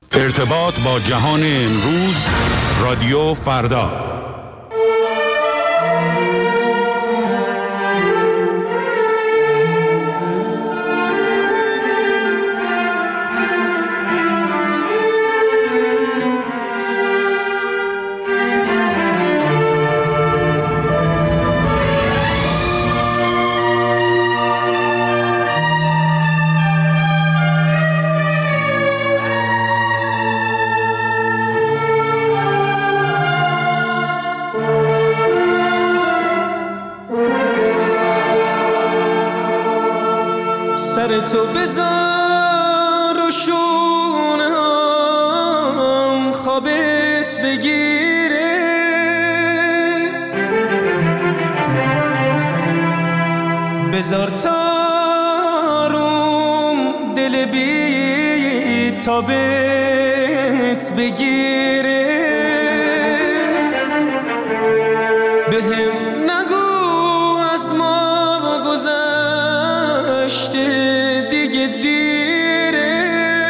ارتباط با جهان امروز، رادیو فردا. تو بذار و شونم خوابت بگیره، بذار تاروم دل بی تابت بگیره، بهم نگو از ما گذشته دیره،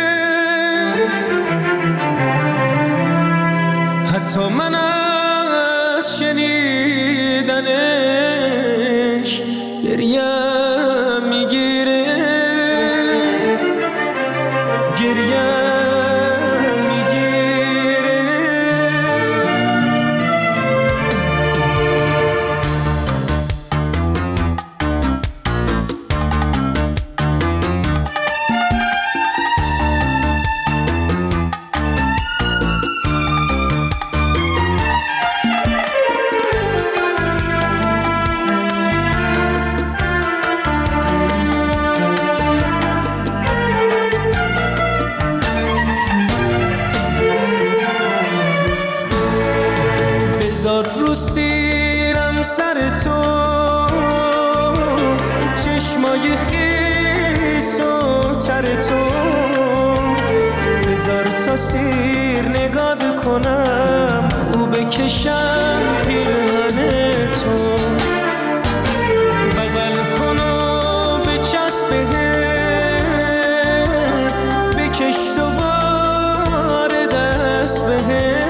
حتی من از شنیدنش گریم میگیره، گریم میگیره. رو سیرم سر تو، چشمای خیس و تر تو، بذار تا سیر نگاه کنم او بکشم پیرهن تو، بغل کن و بچسبه بکش دوباره دست بهم،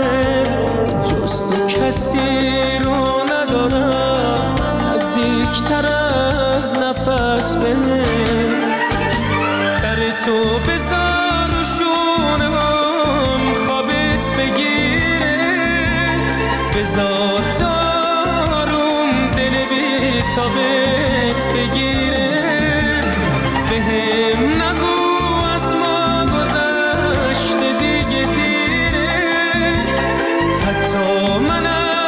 کسی رو ندارم نزدیکتر از نفس بهم، سر تو بذار و شونم خوابت بگیره، بذار تاروم دل بی تابت بگیره، بهم نگو از ما گذشته دیگه دیره، حتی من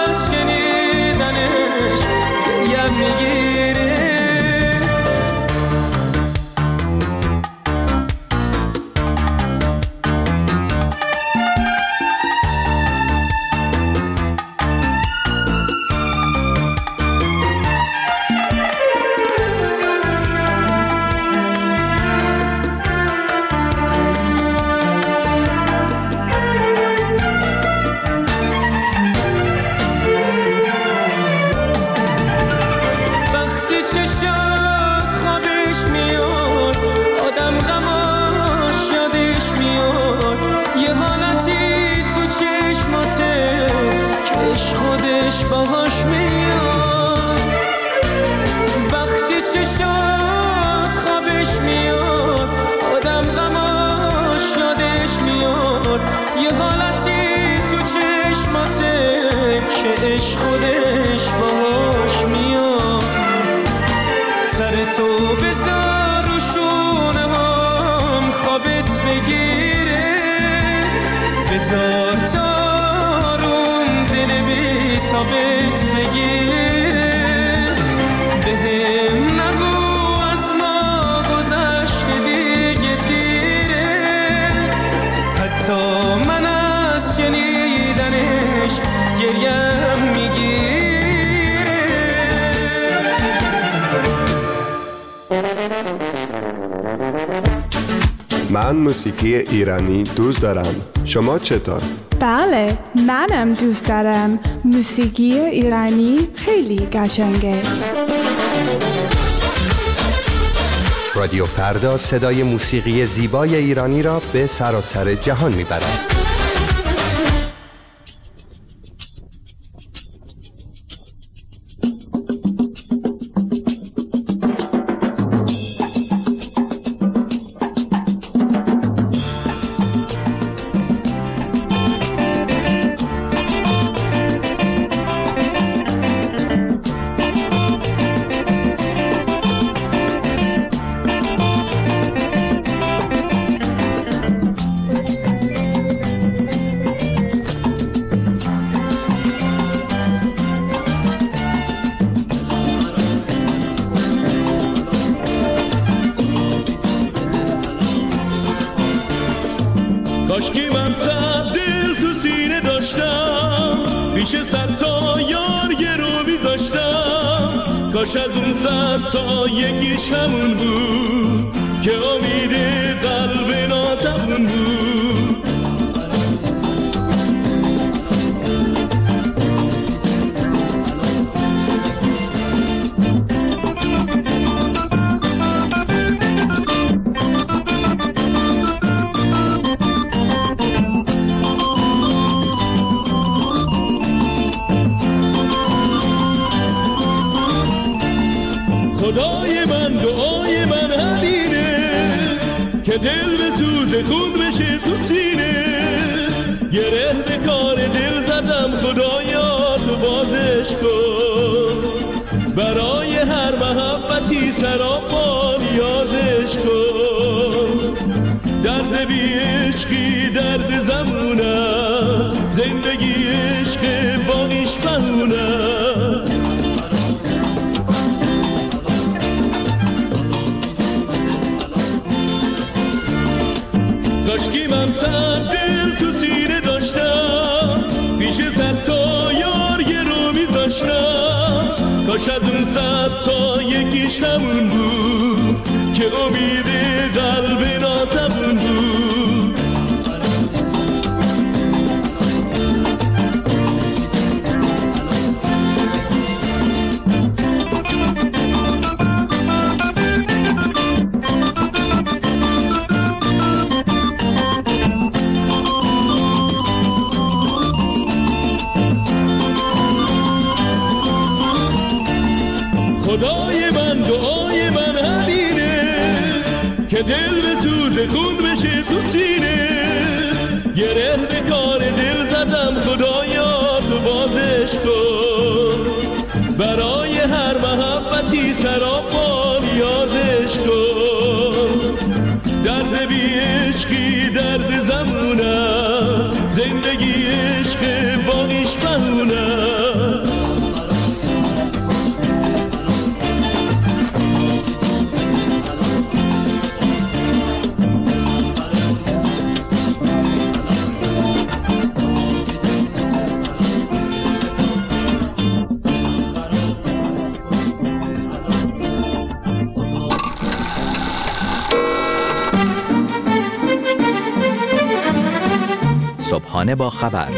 خودش باهاش میاد، وقتی چشات خوابش میاد آدم غماش یادش میاد، یه حالتی تو چشماته که عشق خودش باهاش میاد، سر تو بذار رو شونه هم خوابت بگیره، بذار تاروم دل بی تابت بگیره، بهم نگو از ما گذشته دیگه دیره، حتی من از شنیدنش گریم میگیره. من موسیقی ایرانی دوست دارم. شما چطور؟ بله، منم دوست دارم. موسیقی ایرانی خیلی قشنگه. رادیو فردا صدای موسیقی زیبای ایرانی را به سراسر جهان میبرد. کاشکی من صد دل تو سینه داشتم، پیش صد تا یار یه رو میذاشتم. کاش از اون صد تا یکیش همون بود که امید قلب ناتمون بود. خدای من دعای من همینه که دل به سوز خون بشه تو سینه. گره به کار دل زدم خدایا تو بازش کن، برای هر محبتی سراپا یادش کن. درد بی عشقی درد زمون است، زندگی عشق باقیش بهون است. کاشکی من صد دل تو سینه داشتم، پیش صد تا یار یه رو میذاشتم. کاش از اون صد تا یکیش همون بود که امید قلب ناتمون بود. خدای من دعای من همینه که دل به سوز خون بشه تو سینه. گره به کار دل زدم خدایا تو بازش کن، برای هر محبتی سراپا یادش کن. درد بی عشقی درد زمون است، زندگی عشق باقیش بهون است. صبحانه با خبر،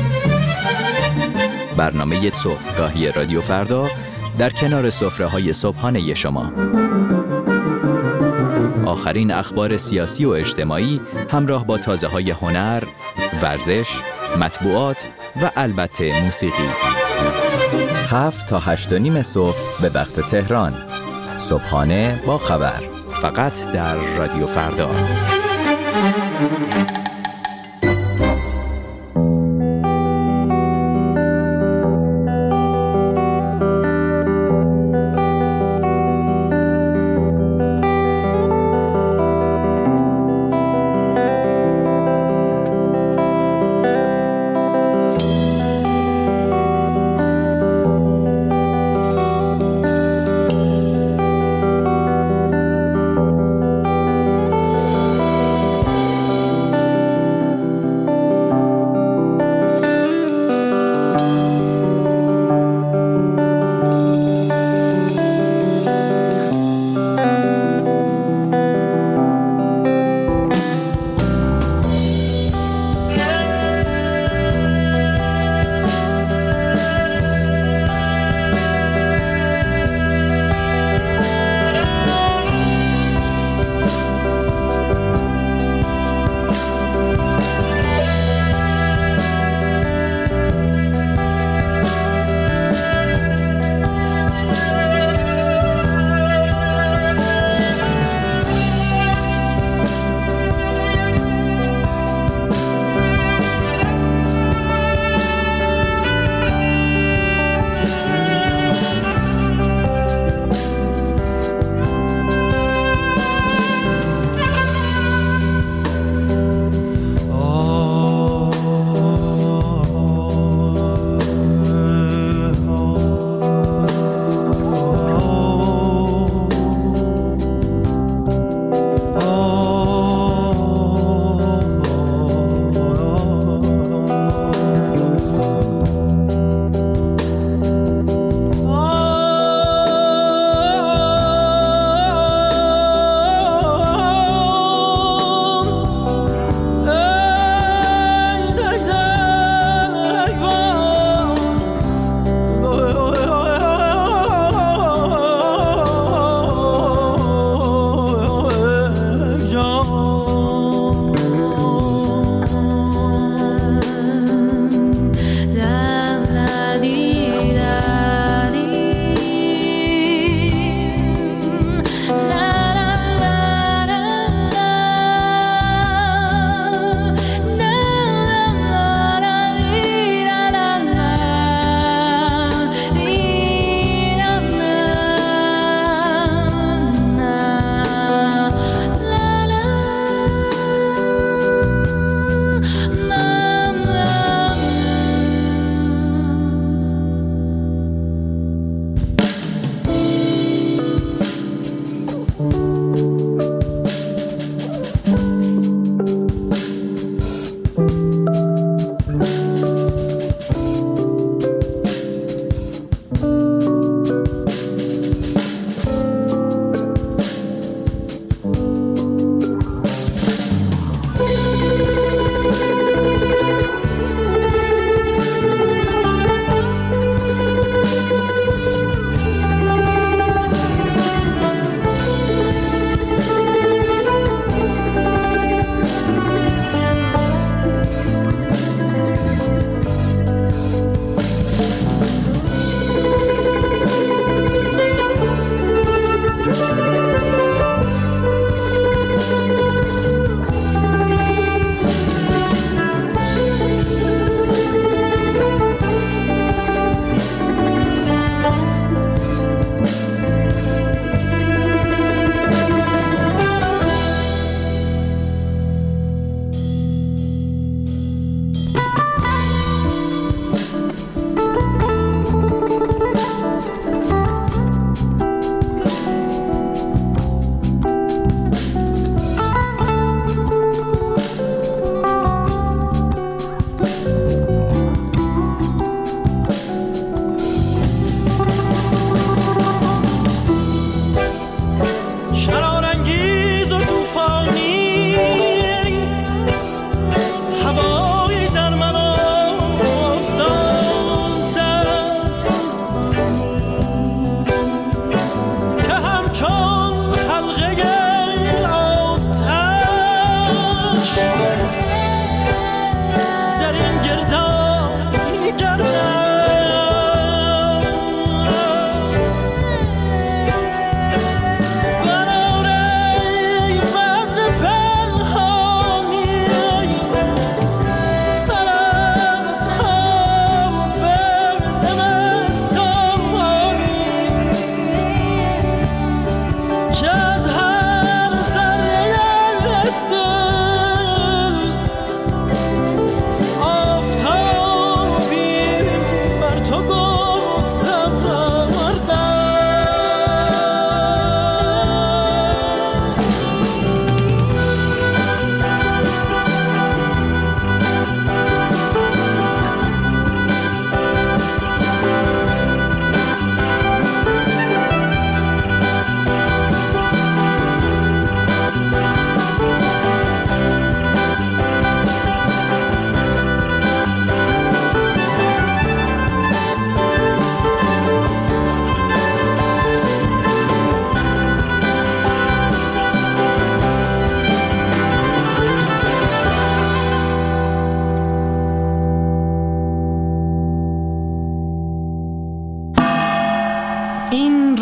برنامه صبحگاهی رادیو فردا در کنار سفره‌های صبحانه شما. آخرین اخبار سیاسی و اجتماعی همراه با تازه‌های هنر، ورزش، مطبوعات و البته موسیقی. 7 تا 8:30 صبح به وقت تهران. صبحانه با خبر، فقط در رادیو فردا.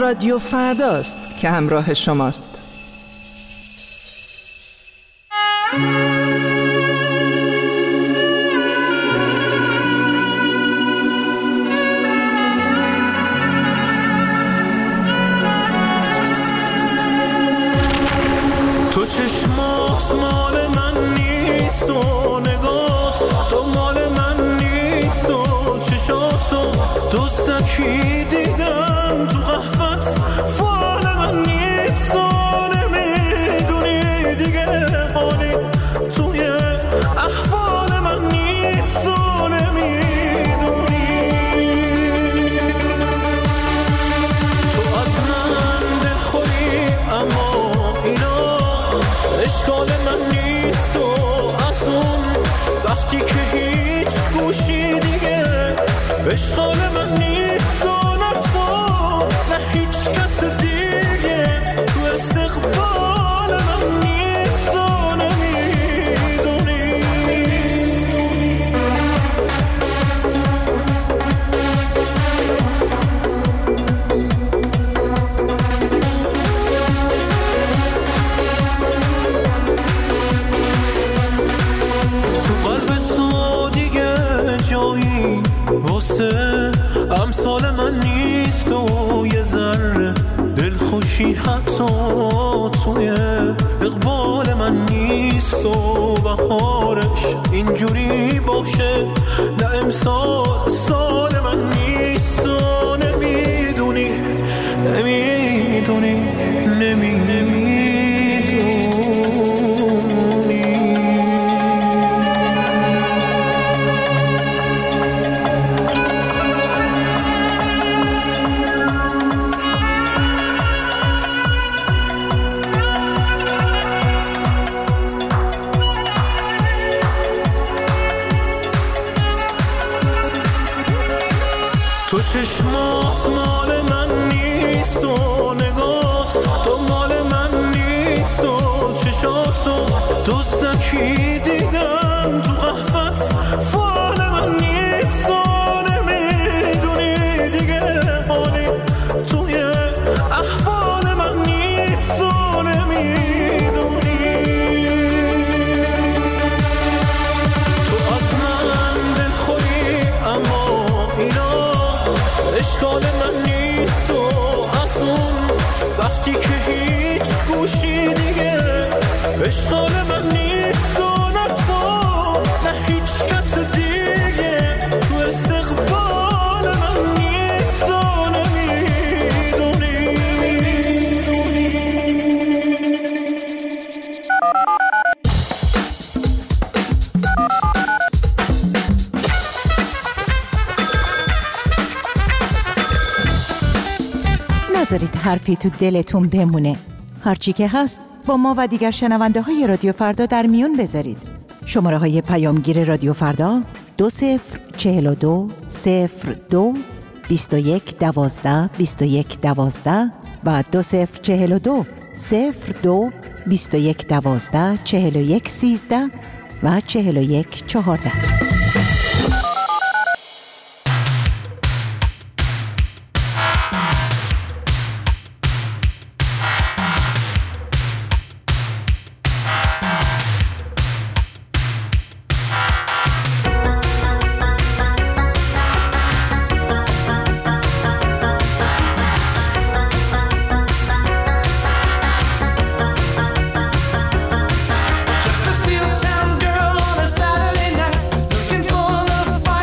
رادیو فرداست که همراه شماست. تو چشمات مال من نیست و نگات تو مال من نیست و چشاتو دوستکی دیدم تو قهوت فال من نیست و نمیدونی دیگه حالی توی احوال من نیست و نمیدونی تو از من دلخوری اما اینا اشکال من نیست و از اون وقتی که هیچ گوشی دیگه اشکال من نیست و نه تو نه هیچ کس دیگه تو استقبال من نیست و نمیدونی امثال من نیست و یه ذره دلخوشی حتی توی اقبال من نیست و بهارش اینجوری باشه نه امسال سال من نیست و نمیدونی نمیدونی نمیدونی تو چشمات مال من نیست و نگات تو مال من نیست و چشاتو دوستکی دیدم تو قهوت فال من نیست و نمیدونی دیگه حالی توی احوال من نیست و نمیدونی تو از من دلخوری اما اینا اشکال من نیست و از اون وقتی که هیچ گوشی دیگه اشکال من نیست و نه تو نه هیچ کس دیگه تو استقبال من نیست و نمیدونی نذارید حرفی تو دلتون بمونه. هرچی که هست با ما و دیگر شنونده های رادیو فردا در میون بذارید. شماره های پیامگیر رادیو فردا 2042 02 21 12 21 12 و 2042 02 21 12 41 13 و 41 14. Just a steel town girl on a Saturday night, looking for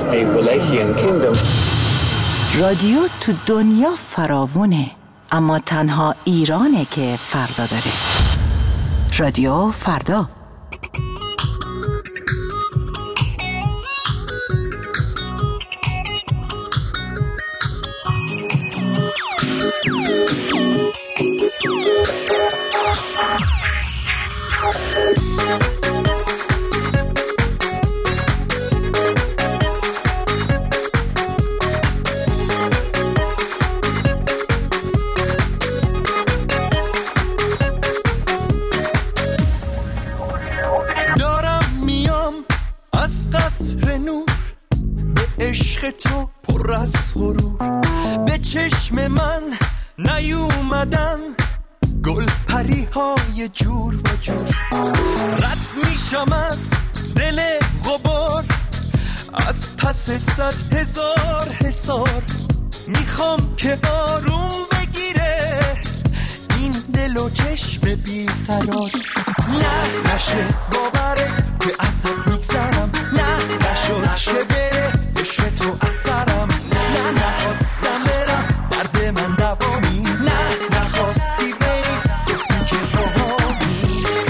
رادیو تو دنیا فراوونه، اما تنها ایرانه که فردا داره. رادیو فردا. تو پر از غرور به چشم من نیومدن گل پری های جور و جور. رد میشم از دل غبار از پس 100,000 حصار. میخوام که آروم بگیره این دل و چشم بیقرار. نه نشه باورت که ازت میگذرم، نه نشه بره عشق تو از سرم. نه نخواستم برم درد من دوامی، نه نخواستی بری گفتی که باهامی.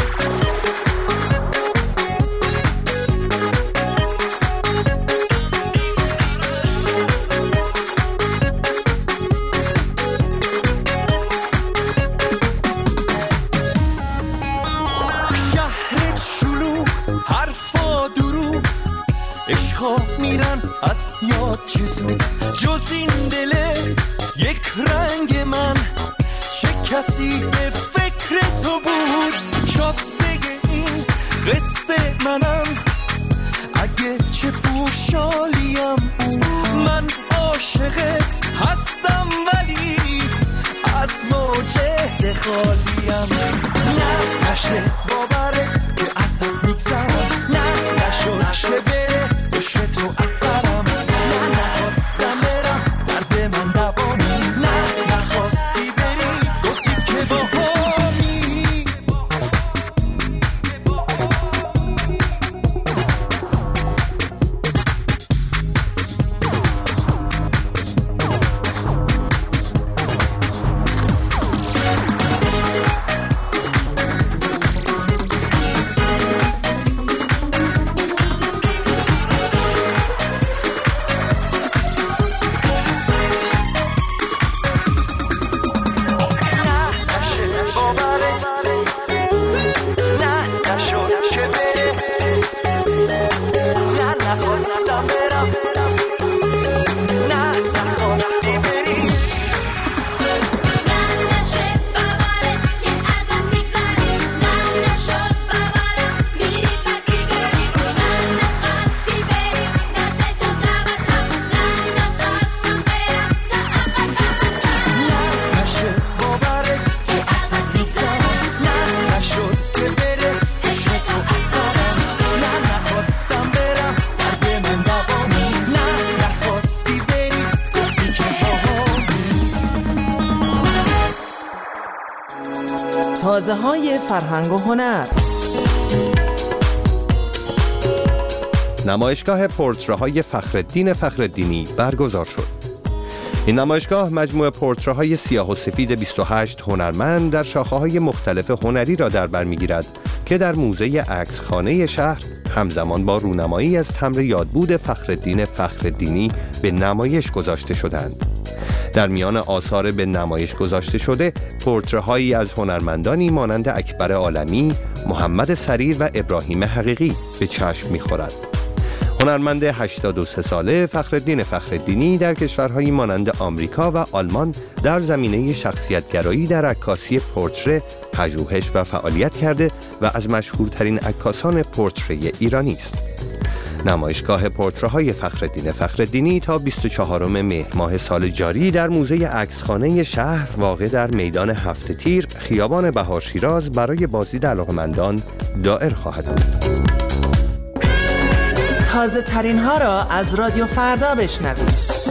شهرت شلوغ حرفا دروغ عشقا میرن از یاد چه زود. جز این دله یک رنگ من چه کسی به فکر تو بود. شاسته این قصه منم اگه چه پوشالیم. من عاشقت هستم ولی از معجزه خالیم. نه نشه باورت که ازت میگذرم، نه نشه بره عشق تو از سرم. نه نخواستم برم درد من دوامی، نه نخواستی بری گفتی که باهامی. تازه های فرهنگ و هنر. نمایشگاه پورتره‌های فخرالدین فخرالدینی برگزار شد. این نمایشگاه مجموعه پورتره‌های سیاه و سفید 28 هنرمند در شاخه‌های مختلف هنری را در بر می‌گیرد که در موزه عکسخانه شهر همزمان با رونمایی از تمبر یادبود فخرالدین فخرالدینی به نمایش گذاشته شدند. در میان آثار به نمایش گذاشته شده پورتره‌هایی از هنرمندانی مانند اکبر عالمی، محمد سریر و ابراهیم حقیقی به چشم می‌خورد. هنرمند 83 ساله فخرالدین فخرالدینی در کشورهایی مانند آمریکا و آلمان در زمینه شخصیت‌گرایی در عکاسی پورتره پژوهش و فعالیت کرده و از مشهورترین عکاسان پورتره ایرانی است. نمایشگاه پورتره‌های فخرالدین فخرالدینی تا 24 مهر ماه سال جاری در موزه عکسخانه شهر واقع در میدان هفت تیر خیابان بهار شیراز برای بازدید علاقه‌مندان دائر خواهد بود. تازه ترین ها را از رادیو فردا بشنوید.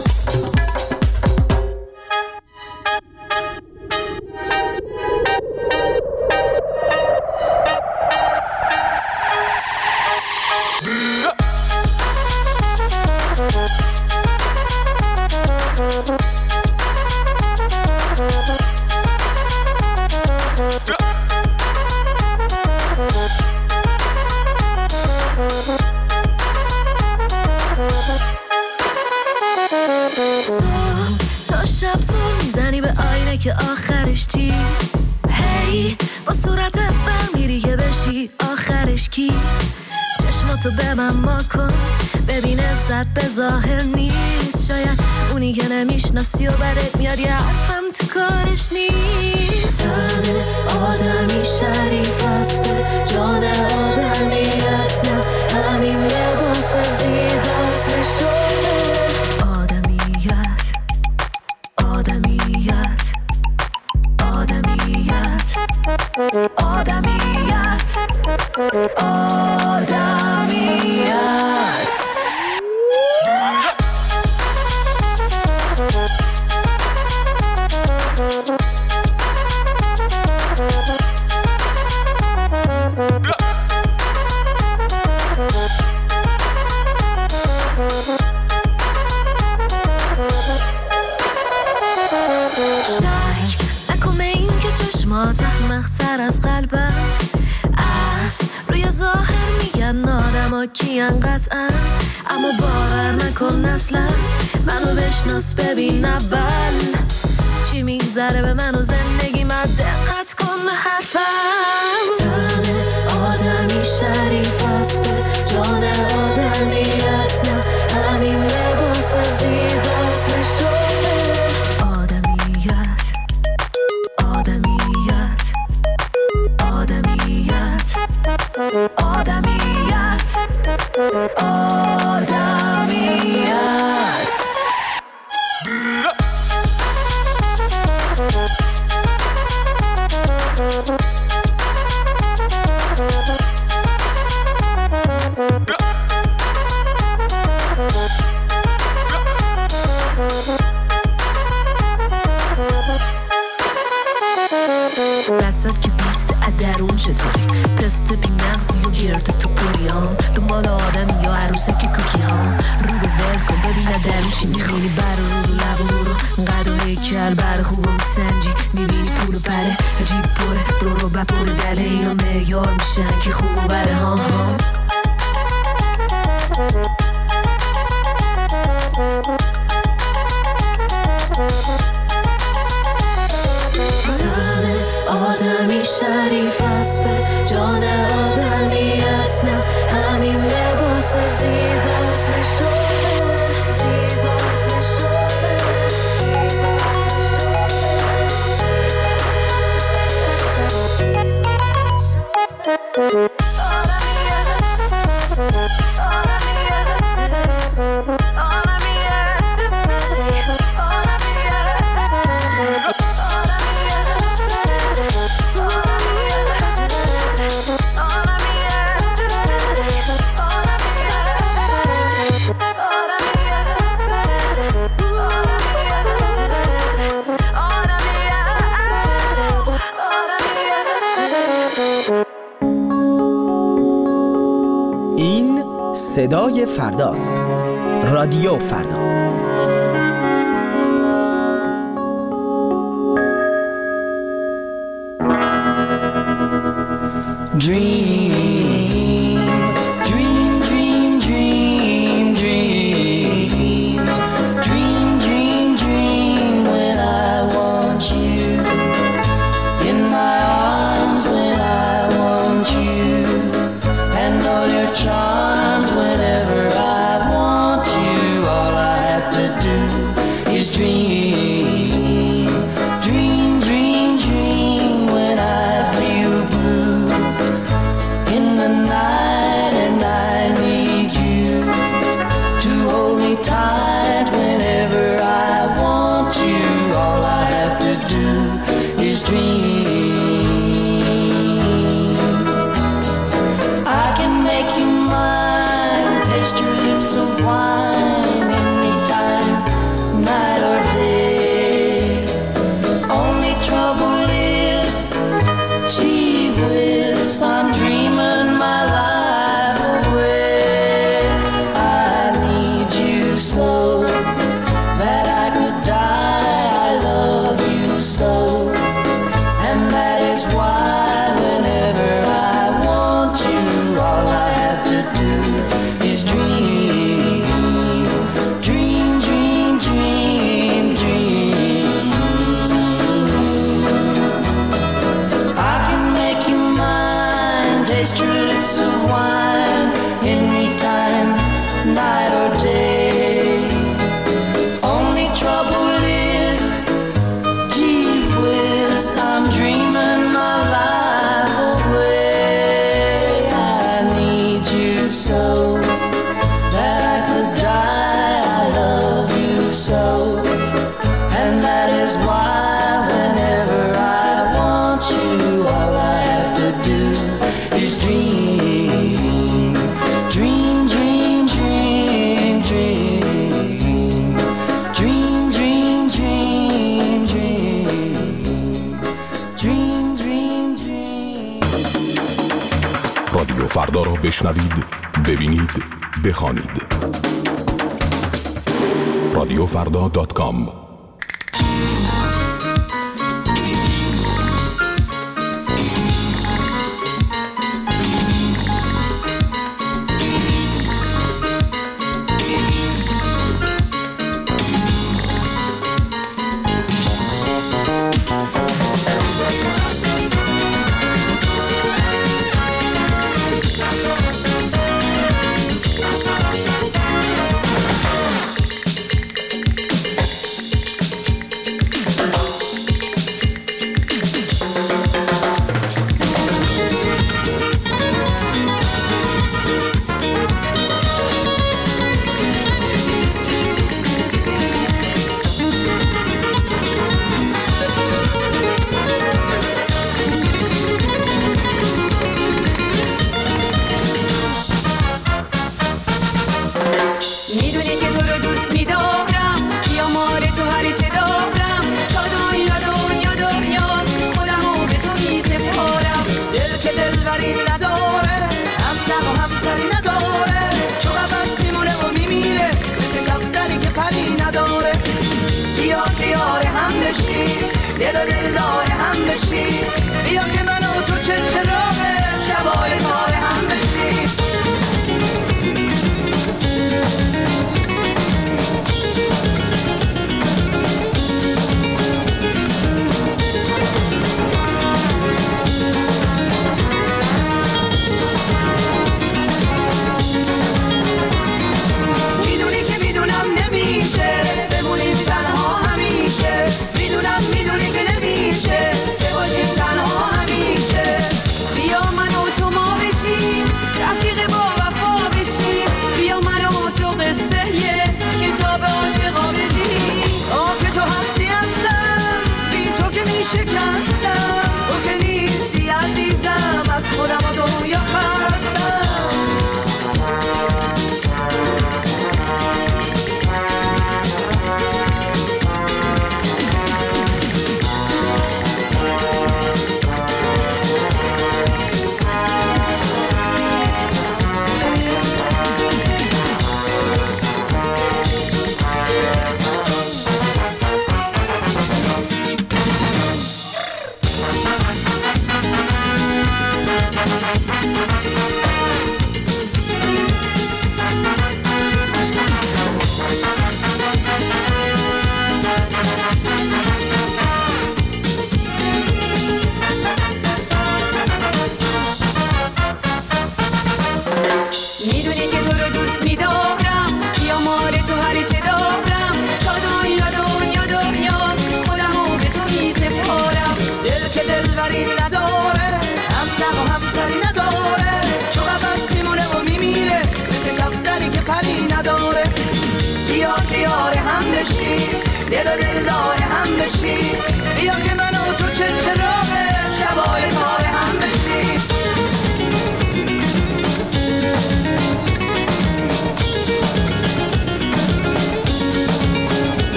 شب زل میزنی به آینه که آخرش چی؟ هی با صورت برمیری که بشی آخرش کی؟ چشماتو به من ما کن ببین عزت به ظاهر نیست، شاید اونی که نمیشناسی و برات میاد یه حرفم تو کارش نیست. تن آدمی شریف است به جان آدمیت، نه همین لباس زیباست نشونه آدمیت. آدمیت آدمیت آدمیت آدمیت. چشمات احمق‌تر از قلبم از روی ظاهر میگن آدما کیان قطعا، اما باور نکن اصلا منو بشناس ببین اول چی میگذره به من و زندگی من، دقت کن به حرفم. تن آدمی شریف است به جان آدمیت، نه همین لباس زیباست نشونه آدمیت. آدمیت آدمیت آدمیت آدمیت. دستت که بیسته ادرون چطوری؟ پسته بی مغزی و گرده تو پوریان، دنبال آدم یا عروسه که کوکی ها. رو رو ول کن ببین ادرون چی میخوری، برو رو لب و رو انقدر و هیکل بر خوب و میسنجی میبینی پول و پره عجیب پره دور و بپره دره اینا معیار میشن که خوب و بره ها ها. آدمی شریف است به جان آدمیت، نه همین لباس زیباست نشونه زیباست نشونه صدای فرداست. رادیو فردا. I'm dreaming my life away. I need you so day. Only trouble is, gee whiz, I'm dreaming my life away. I need you so that I could die. I love you so, and that is why whenever I want you, all I have to do is dream, dream, dream, dream, dream, dream, dream, dream, dream, dream, dream. رادیو فردا را بشنوید، ببینید، بخوانید. رادیوفردا.com.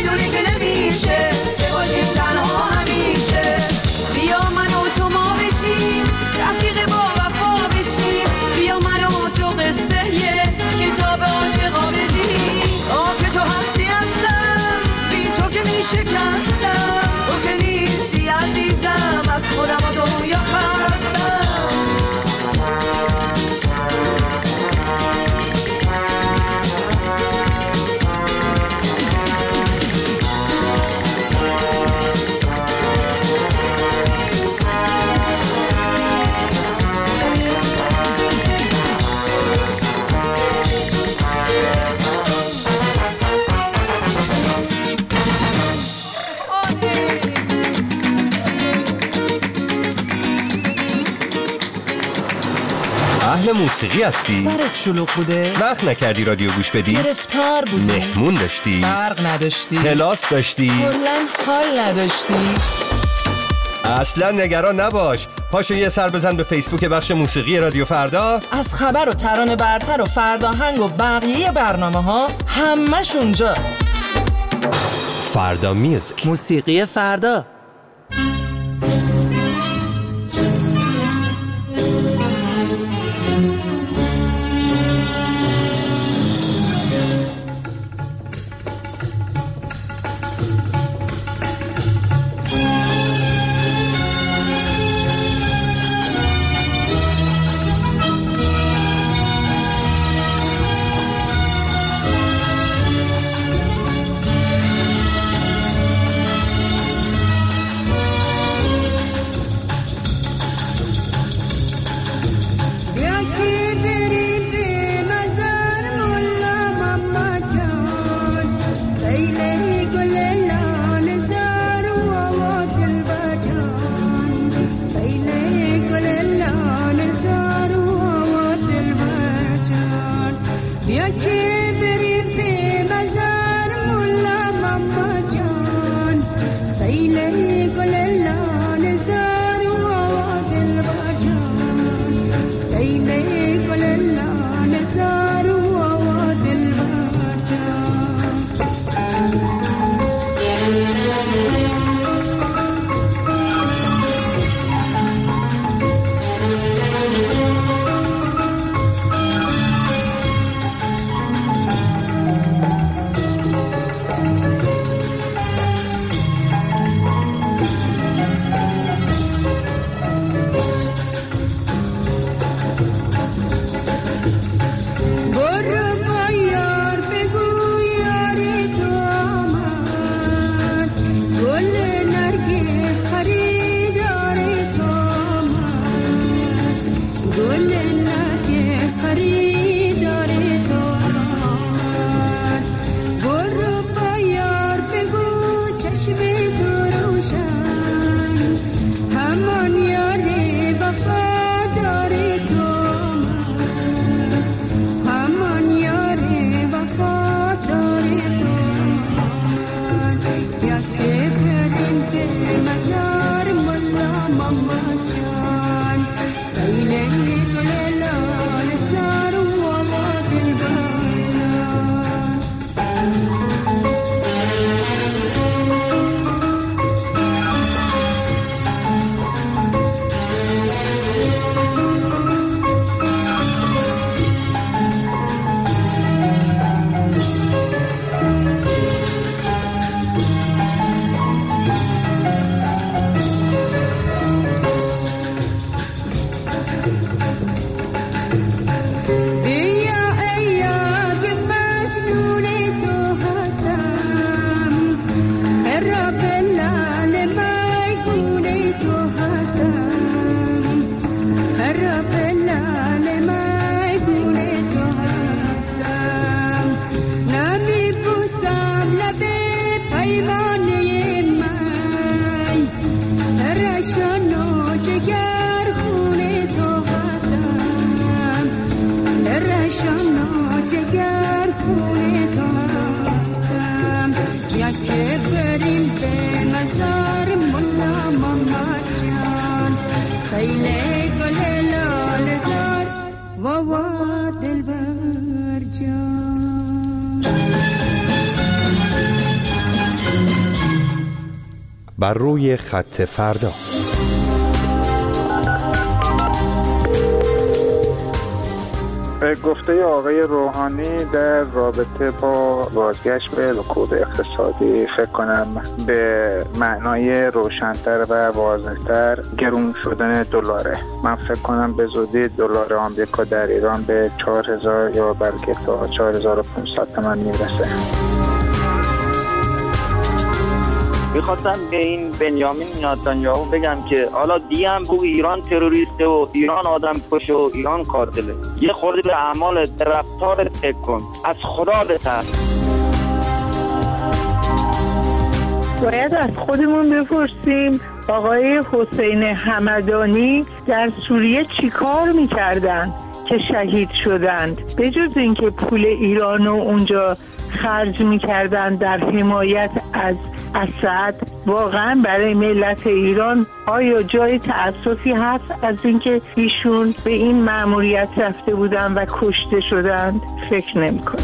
میدونی که نمیشه که باشیم تنها همیشه. بیا من و تو ما بشیم اهل موسیقی هستی؟ سرت شلوغ بوده؟ وقت نکردی رادیو گوش بدی؟ گرفتار بودی؟ مهمون داشتی؟ برق نداشتی؟ کلاس داشتی؟ کلاً حال نداشتی؟ اصلا نگران نباش. پاشو یه سر بزن به فیسبوک بخش موسیقی رادیو فردا. از خبر و ترانه برتر و فرداهنگ و بقیه برنامه ها همش اونجاست. فردا میوزیک، موسیقی فردا. بر روی خط فردا. به گفته آقای روحانی در رابطه با بازگشت به رکود اقتصادی فکر کنم به معنای روشن‌تر و واضح‌تر گرون شدن دلاره. من فکر کنم به زودی دلار آمریکا در ایران به 4000 یا بلکه تا 4500 تومان میرسه. میخواستم به این بنیامین نتانیاهو بگم که حالا دیگه هم بگو ایران تروریسته و ایران آدم کشه و ایران قاتله. یه خورده به اعمال رفتار فکر کن، از خدا بترس. باید از خودمون بپرسیم آقای حسین همدانی در سوریه چی کار میکردن که شهید شدند. به جز اینکه پول ایرانو اونجا خرج می‌کردن در حمایت از اسد، واقعا برای ملت ایران آیا جای تأسفی هست از اینکه ایشون به این مأموریت رفته بودن و کشته شدند؟ فکر نمی‌کنم.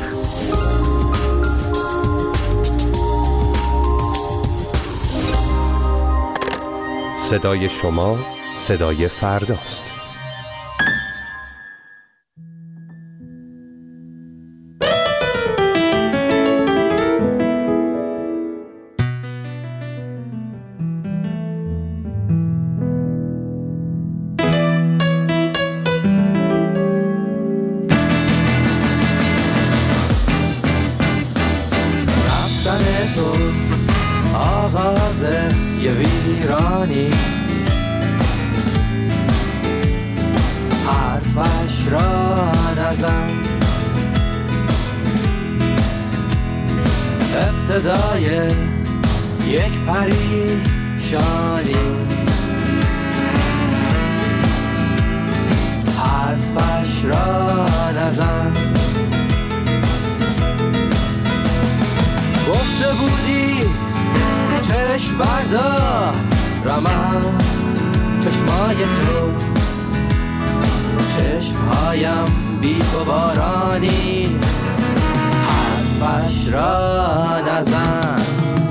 صدای شما صدای فرداست. ابتدای یک پریشانی، حرفش را نزن. گفته بودی چشم بردار رمز چشمای تو، چشمهایم بی تو بارانی، حرفش را نزن.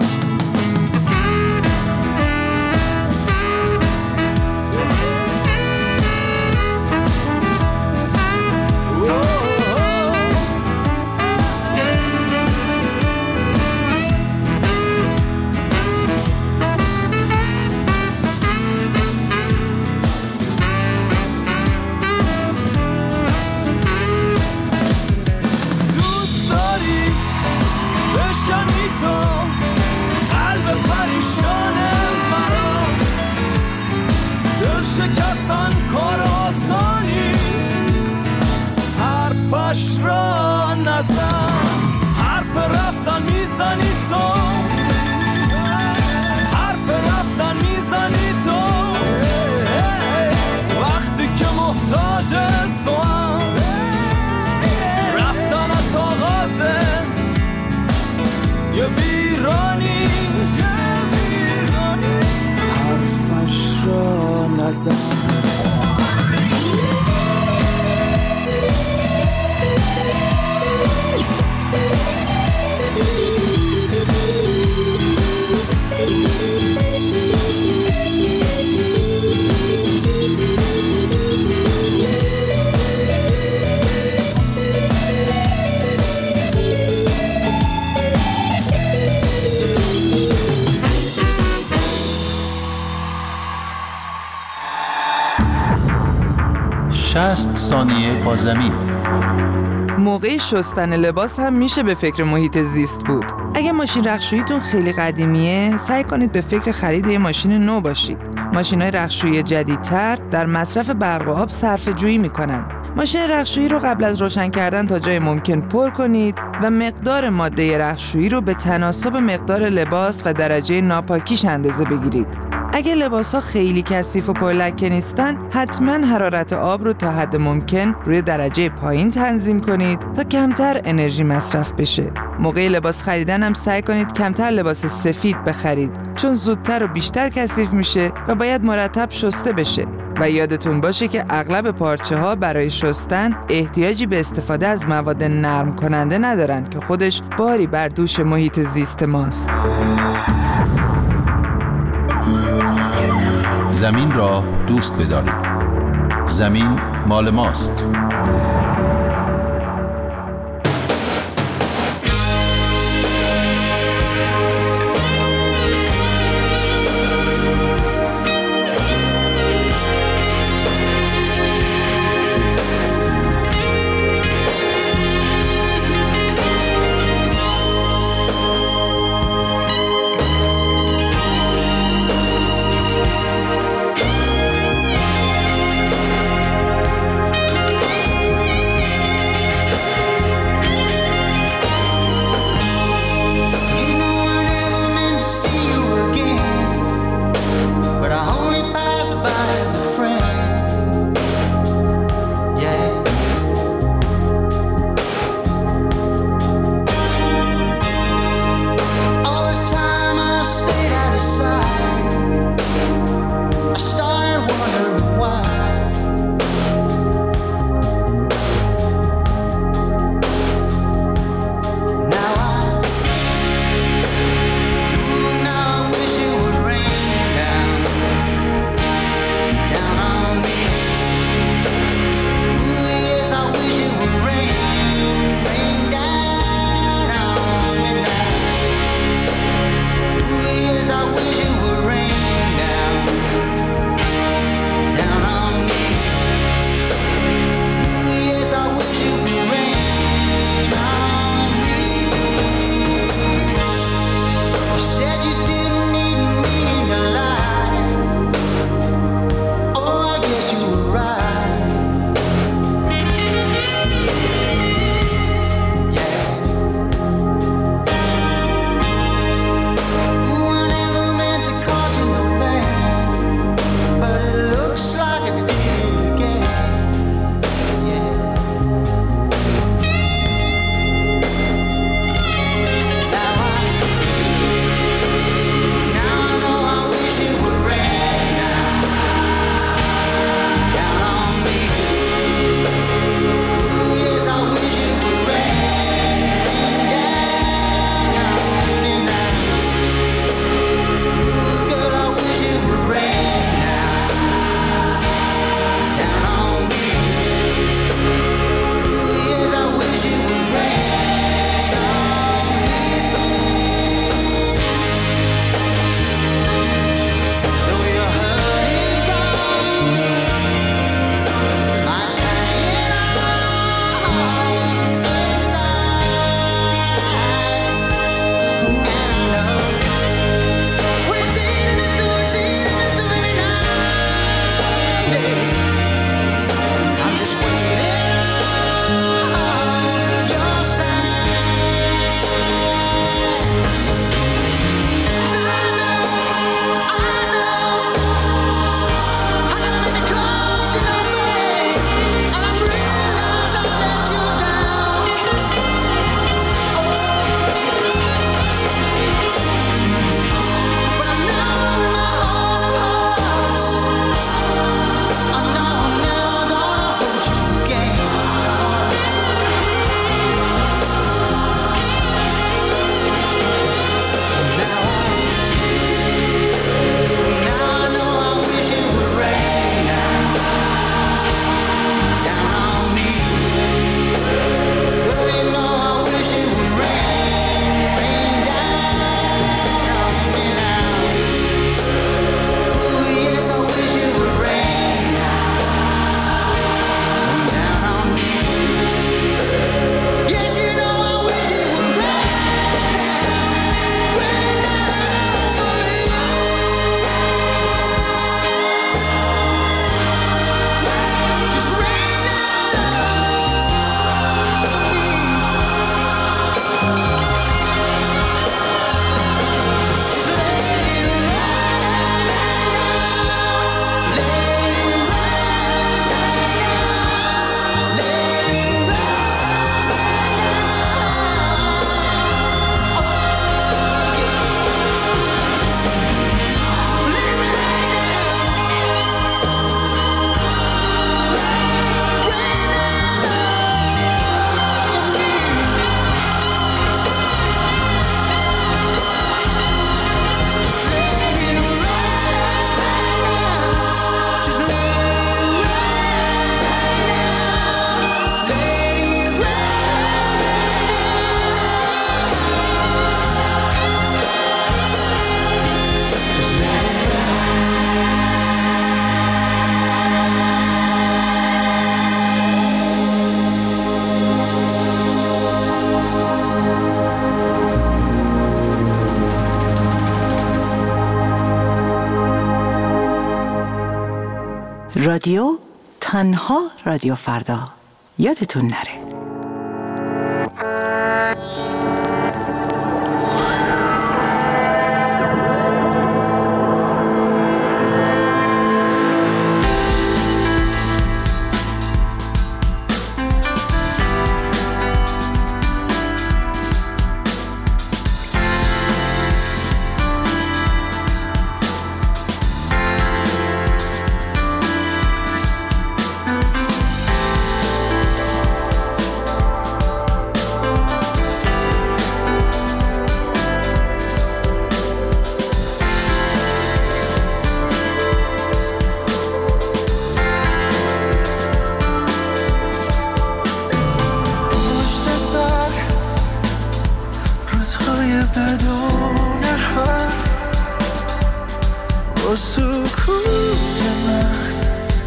شکستن کار آسانیست، حرفش را نزن. حرف رفتن میزنی تو، حرف رفتن میزنی تو، وقتی که محتاج تو هم. رفتنت آغازه یه ویرانی، حرفش را نزن. شصت ثانیه با زمین. موقع شستن لباس هم میشه به فکر محیط زیست بود. اگه ماشین رختشوییتون خیلی قدیمیه، سعی کنید به فکر خرید یه ماشین نو باشید. ماشین‌های رختشویی جدیدتر در مصرف برق و آب صرفه‌جویی میکنن. ماشین رختشویی رو قبل از روشن کردن تا جای ممکن پر کنید و مقدار ماده رختشویی رو به تناسب مقدار لباس و درجه ناپاکیش اندازه بگیرید. اگه لباس‌ها خیلی کثیف و پرلکه نیستن، حتما حرارت آب رو تا حد ممکن روی درجه پایین تنظیم کنید تا کمتر انرژی مصرف بشه. موقع لباس خریدن هم سعی کنید کمتر لباس سفید بخرید، چون زودتر و بیشتر کثیف میشه و باید مرتب شسته بشه. و یادتون باشه که اغلب پارچه‌ها برای شستن احتیاجی به استفاده از مواد نرم کننده ندارن که خودش باری بر دوش محیط زیست ماست. زمین را دوست بدارید. زمین مال ماست. رادیو تنها رادیو فردا. یادتون نره. بدون حرف و سکوت محض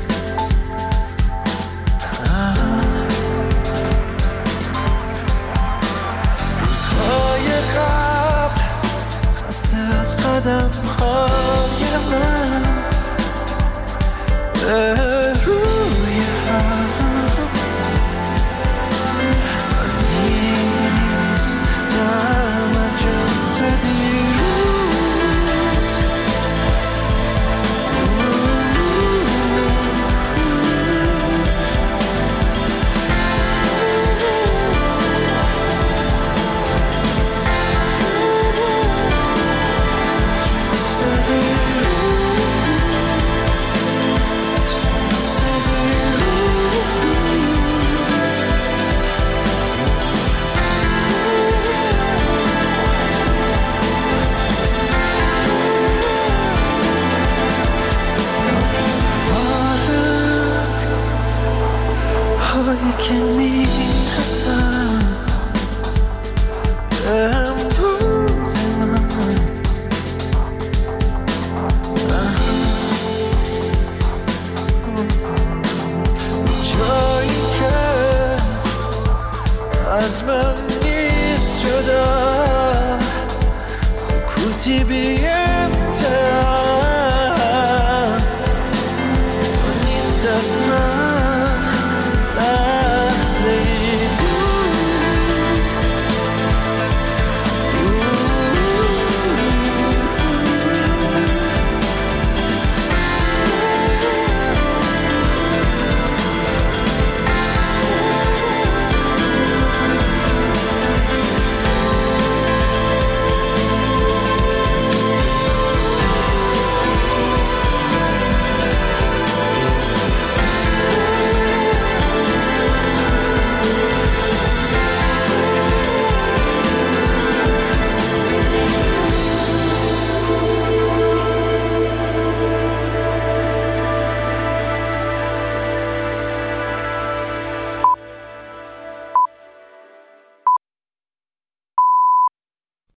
روزهای قبل خسته از قدم های من